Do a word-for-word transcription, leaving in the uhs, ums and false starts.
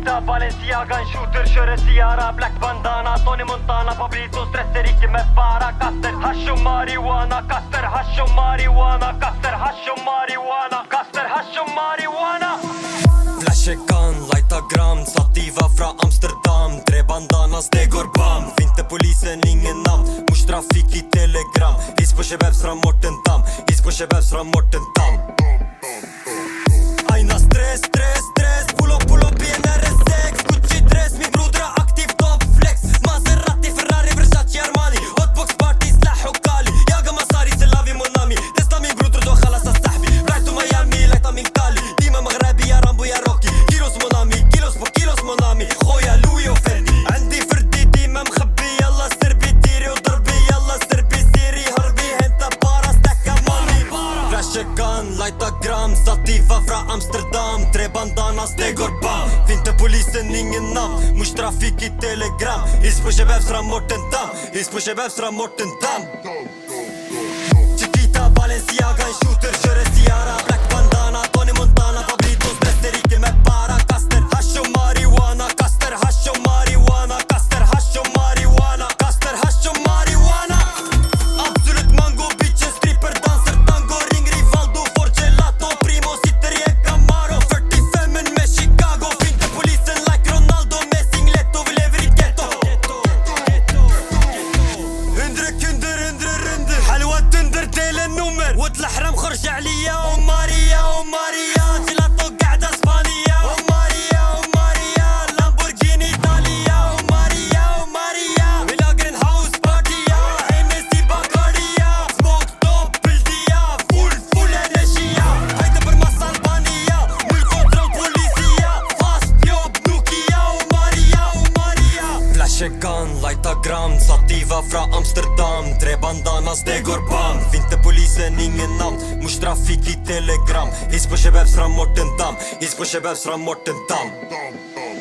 Chiquita, Balenciaga, en shooter, kjører Ciara. Black bandana, Tony Montana. Pablito stresser ikke med para. Kaster hasj og marihuana. Kaster hasj og marihuana. Kaster hasj og marihuana. Kaster hasj og marihuana. Flashegan, lighta gram. Sativa fra Amsterdam. Tre bandanas, det går bam. Vinterpolisen, ingen namn. Mors trafikk i telegram. His på kebabs fra Morten Dam. His på kebabs fra Morten Dam. Aina stress, stress, stress. Pull up, pull up i en R S sex. Gucci dress, min broder er aktiv top flex. Maserati, Ferrari, Versace, Armani. Hotbox party, slah og kali. Jaga masari, selavi monami. Testa min broder, du khalas a sahbi. Right to Miami, lighta min Kali. Dima maghrabi, ya Rambo, ya Rocky. Kilos monami, kilos på kilos monami. Khoya, Louis og Fendi. عندي فردي ديما مخبي. يلا سربي ديري وضربي. يلا سربي سيري هربي. هنتا بارا ستاكا ماني. Flashegan, lighta gram. Sativa fra Amsterdam. Tre bandanas, det går bam. Vinterpolisen, ingen namn. Mors trafikk i telegram. His på kebabs fra Morten Dam. His på kebabs fra Morten Dam. Chiquita, Balenciaga, en shooter, kjører Ciara. Black bandana, Tony Montana. Pablito stresser ikke med para. Kaster hasj og marihuana. Kaster hasj og marihuana. Kaster hasj og marihuana. Kaster hasj og marihuana. Absolutt mango, bitches, stripper, danser, tango. Ring Rivaldo for gelato. Primo sitter i en Camaro. førtifemmen med Chicago. Vinterpolisen like Ronaldo. Med singletto, vi lever i ghetto. Hundre kunder, hundre runder. Halwa dunder, dele nummer. Wad l'ahram خرج عليا. Oh Maria, oh Maria. Gelato قاعدة اسبانيا. Oh Maria, oh Maria. Lamborghini Italia. Oh Maria, oh Maria. Villa Greenhouse party. Hennessy Bacardi. Smoke top بلدية. Full full energia. هيدا برمص ألبانيا. مول كونترول بوليسية. Fast job Nokia. Oh Maria, oh Maria. Flashegan, lighta gram. Sativa fra Amsterdam. Tre bandanas, det går bam. Vinterpolisen, ingen namn. Mors trafikk i telegram. His på kebabs fra Morten Dam. His på kebabs fra Morten Dam.